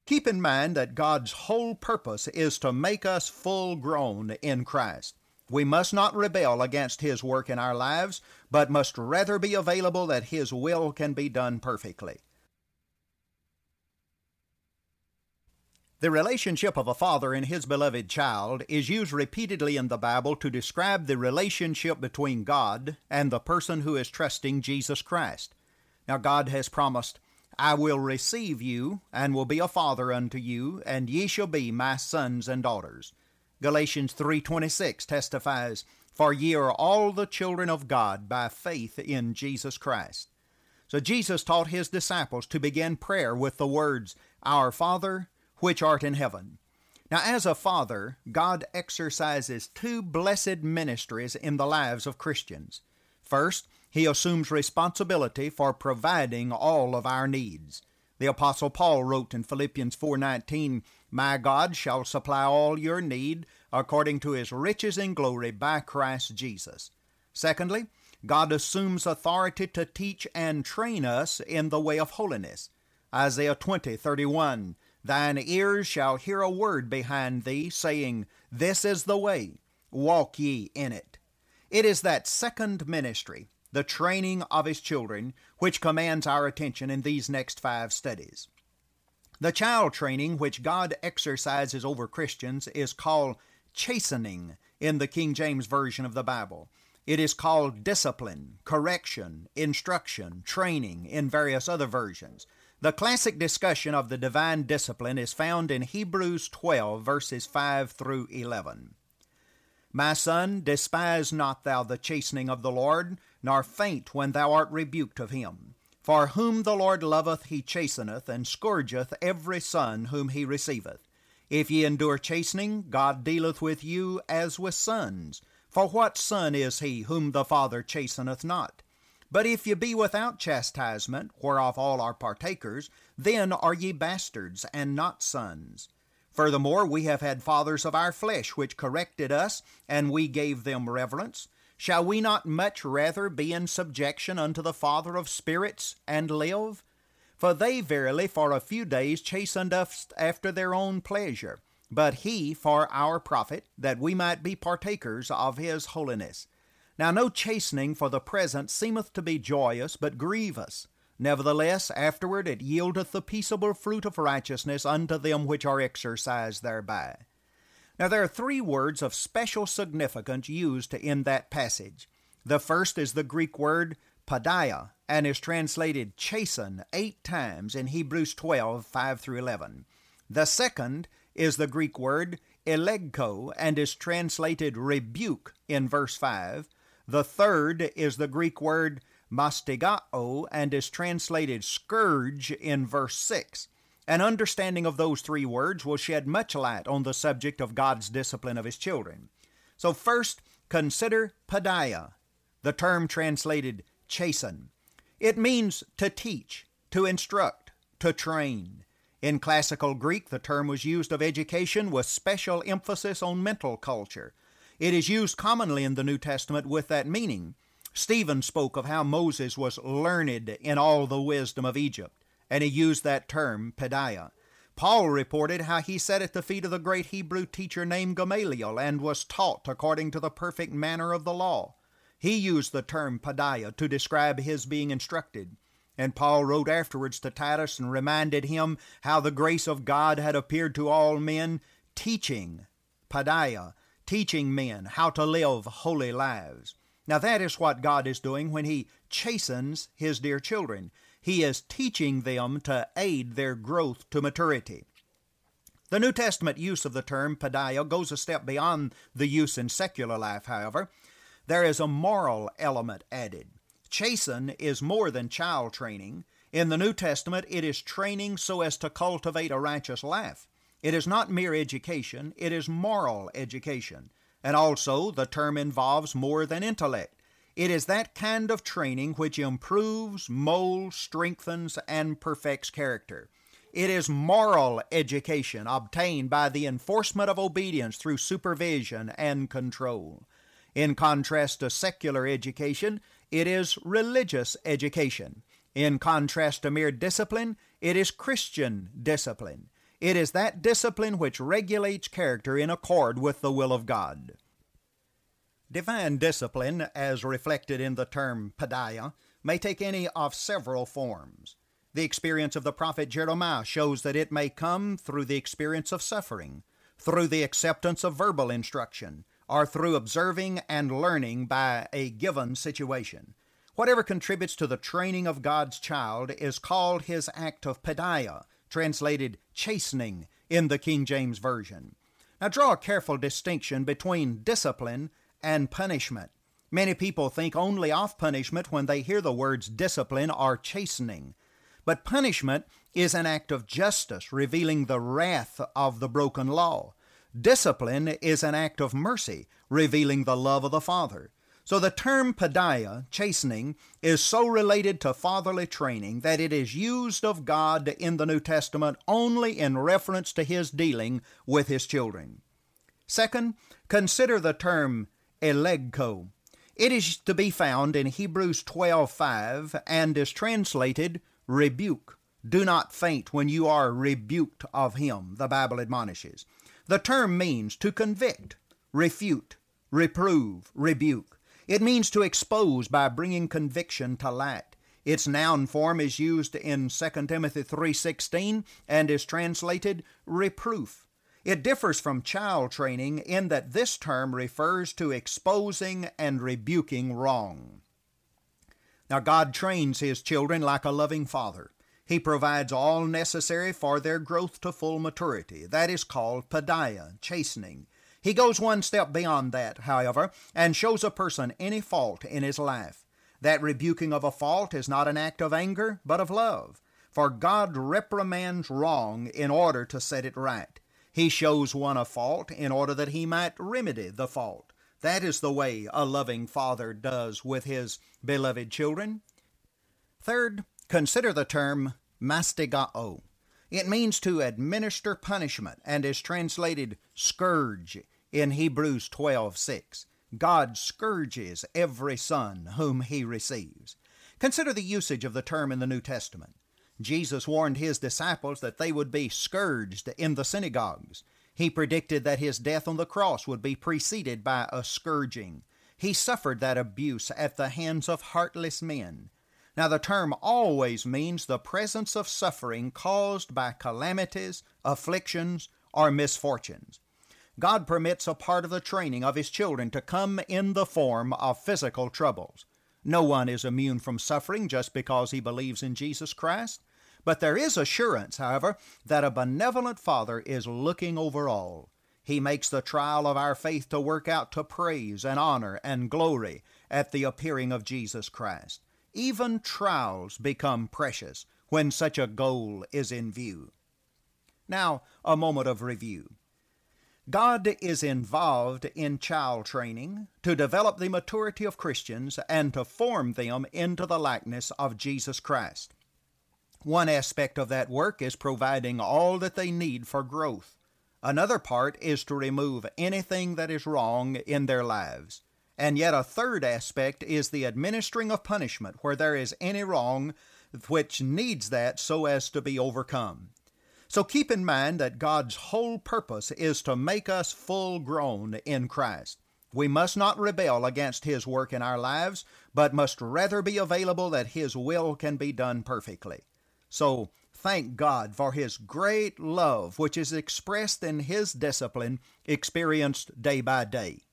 Keep in mind that God's whole purpose is to make us full grown in Christ. We must not rebel against His work in our lives, but must rather be available that His will can be done perfectly. The relationship of a father and his beloved child is used repeatedly in the Bible to describe the relationship between God and the person who is trusting Jesus Christ. Now, God has promised, "I will receive you, and will be a father unto you, and ye shall be my sons and daughters." Galatians 3:26 testifies, "For ye are all the children of God by faith in Jesus Christ." So Jesus taught His disciples to begin prayer with the words, "Our Father, which art in heaven." Now, as a father, God exercises two blessed ministries in the lives of Christians. First, He assumes responsibility for providing all of our needs. The Apostle Paul wrote in Philippians 4:19, "My God shall supply all your need according to His riches in glory by Christ Jesus." Secondly, God assumes authority to teach and train us in the way of holiness. Isaiah 20:31, "Thine ears shall hear a word behind thee, saying, This is the way, walk ye in it." It is that second ministry, the training of His children, which commands our attention in these next 5 studies. The child training which God exercises over Christians is called chastening in the King James Version of the Bible. It is called discipline, correction, instruction, training in various other versions. The classic discussion of the divine discipline is found in Hebrews 12, verses 5 through 11. "My son, despise not thou the chastening of the Lord, nor faint when thou art rebuked of Him. For whom the Lord loveth He chasteneth, and scourgeth every son whom He receiveth. If ye endure chastening, God dealeth with you as with sons. For what son is he whom the Father chasteneth not? But if ye be without chastisement, whereof all are partakers, then are ye bastards, and not sons. Furthermore, we have had fathers of our flesh, which corrected us, and we gave them reverence. Shall we not much rather be in subjection unto the Father of spirits, and live? For they verily for a few days chastened us after their own pleasure, but He for our profit, that we might be partakers of His holiness. Now no chastening for the present seemeth to be joyous, but grievous. Nevertheless, afterward it yieldeth the peaceable fruit of righteousness unto them which are exercised thereby." Now there are 3 words of special significance used in that passage. The first is the Greek word paideia, and is translated chasten 8 times in Hebrews 12, 5 through 11. The second is the Greek word elegko, and is translated rebuke in verse 5. The third is the Greek word mastigao, and is translated scourge in verse 6. An understanding of those 3 words will shed much light on the subject of God's discipline of His children. So first, consider paideia, the term translated chasten. It means to teach, to instruct, to train. In classical Greek, the term was used of education with special emphasis on mental culture. It is used commonly in the New Testament with that meaning. Stephen spoke of how Moses was learned in all the wisdom of Egypt, and he used that term, paideia. Paul reported how he sat at the feet of the great Hebrew teacher named Gamaliel and was taught according to the perfect manner of the law. He used the term paideia to describe his being instructed. And Paul wrote afterwards to Titus and reminded him how the grace of God had appeared to all men, teaching, paideia, teaching men how to live holy lives. Now that is what God is doing when He chastens His dear children. He is teaching them to aid their growth to maturity. The New Testament use of the term paideia goes a step beyond the use in secular life, however. There is a moral element added. Chasten is more than child training. In the New Testament, it is training so as to cultivate a righteous life. It is not mere education, it is moral education. And also, the term involves more than intellect. It is that kind of training which improves, molds, strengthens, and perfects character. It is moral education obtained by the enforcement of obedience through supervision and control. In contrast to secular education, it is religious education. In contrast to mere discipline, it is Christian discipline. It is that discipline which regulates character in accord with the will of God. Divine discipline, as reflected in the term paideia, may take any of several forms. The experience of the prophet Jeremiah shows that it may come through the experience of suffering, through the acceptance of verbal instruction, or through observing and learning by a given situation. Whatever contributes to the training of God's child is called his act of paideia, translated chastening in the King James Version. Now draw a careful distinction between discipline and punishment. Many people think only of punishment when they hear the words discipline or chastening. But punishment is an act of justice, revealing the wrath of the broken law. Discipline is an act of mercy, revealing the love of the Father. So the term paideia, chastening, is so related to fatherly training that it is used of God in the New Testament only in reference to His dealing with His children. Second, consider the term elegko. It is to be found in Hebrews 12:5 and is translated rebuke. Do not faint when you are rebuked of him, the Bible admonishes. The term means to convict, refute, reprove, rebuke. It means to expose by bringing conviction to light. Its noun form is used in 2 Timothy 3:16 and is translated reproof. It differs from child training in that this term refers to exposing and rebuking wrong. Now, God trains His children like a loving father. He provides all necessary for their growth to full maturity. That is called paideia, chastening. He goes one step beyond that, however, and shows a person any fault in his life. That rebuking of a fault is not an act of anger, but of love. For God reprimands wrong in order to set it right. He shows one a fault in order that he might remedy the fault. That is the way a loving father does with his beloved children. Third, consider the term mastigao. It means to administer punishment and is translated scourge in Hebrews 12:6. God scourges every son whom He receives. Consider the usage of the term in the New Testament. Jesus warned His disciples that they would be scourged in the synagogues. He predicted that His death on the cross would be preceded by a scourging. He suffered that abuse at the hands of heartless men. Now, the term always means the presence of suffering caused by calamities, afflictions, or misfortunes. God permits a part of the training of His children to come in the form of physical troubles. No one is immune from suffering just because he believes in Jesus Christ. But there is assurance, however, that a benevolent Father is looking over all. He makes the trial of our faith to work out to praise and honor and glory at the appearing of Jesus Christ. Even trials become precious when such a goal is in view. Now, a moment of review. God is involved in child training to develop the maturity of Christians and to form them into the likeness of Jesus Christ. One aspect of that work is providing all that they need for growth. Another part is to remove anything that is wrong in their lives. And yet a third aspect is the administering of punishment where there is any wrong which needs that so as to be overcome. So keep in mind that God's whole purpose is to make us full grown in Christ. We must not rebel against His work in our lives, but must rather be available that His will can be done perfectly. So thank God for His great love, which is expressed in His discipline experienced day by day.